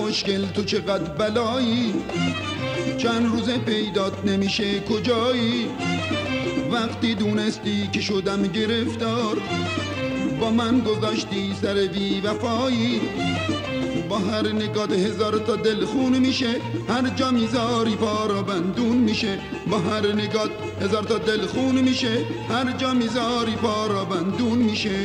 خوشگل تو چقدر بلایی، چند روز پیدات نمیشه کجایی. وقتی دونستی که شدم گرفتار، با من گذاشتی سر بی وفایی. با هر نگاه هزار تا دل خون میشه، هر جا میذاری پارا بندون میشه. با هر نگاه هزار تا دل خون میشه، هر جا میذاری پارا بندون میشه.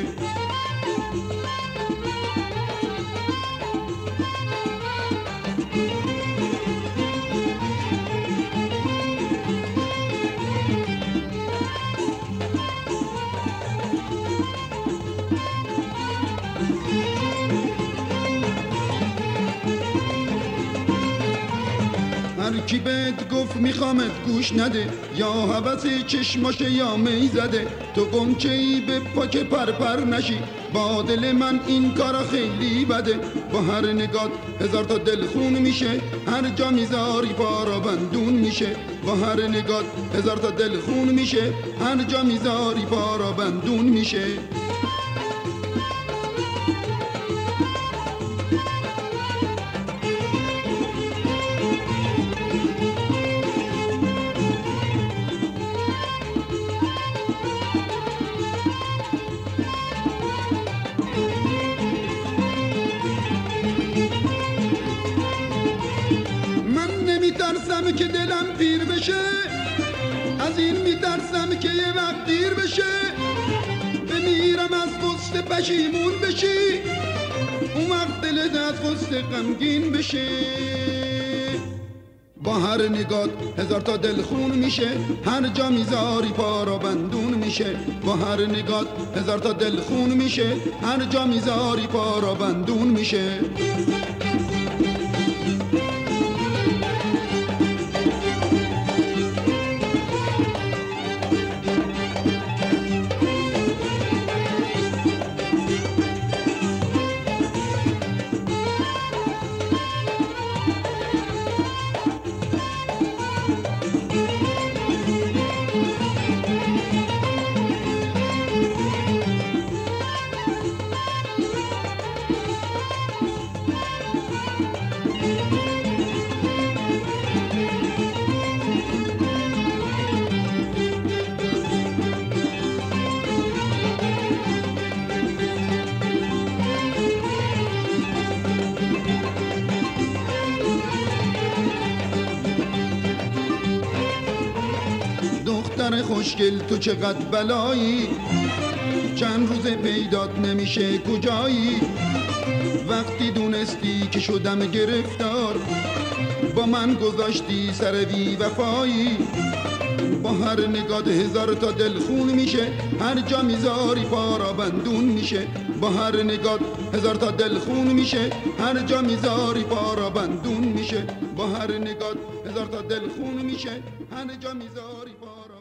هر کی بهت گفت میخوامت گوش نده، یا هوس چشماشه یا می زده. تو قمچه‌ای به پا که پرپر نشی، با دل من این کارا خیلی بده. با هر نگاه هزار تا دل خون میشه، هر جا میذاری پارا بندون میشه. با هر نگاه هزار تا دل خون میشه، هر جا میذاری پارا بندون میشه. میترسم که دلم پیر بشه، از این میترسم که یه وقت دیر بشه. بمیرم از غصه پشیمون بشی، اون وقت دلت از غصه غمگین بشه. با هر نگاه هزار تا دل خون میشه، هر جا میذاری پارا بندون میشه. با هر نگاه هزار تا دل خون میشه، هر جا میذاری پارا بندون میشه. دختر خوشگل تو چقدر بلایی، چند روز پیدات نمیشه کجایی. وقتی دونستی که شدم گرفتار، با من گذاشتی سر بی وفایی. با هر نگاه هزار تا دل خون میشه، هر جا میذاری پارا بندون میشه. با هر نگاه هزار تا دل خون میشه، هر جا میذاری پارا بندون میشه. با هر نگاه هزار تا دل خون میشه، هر جا میذاری پارا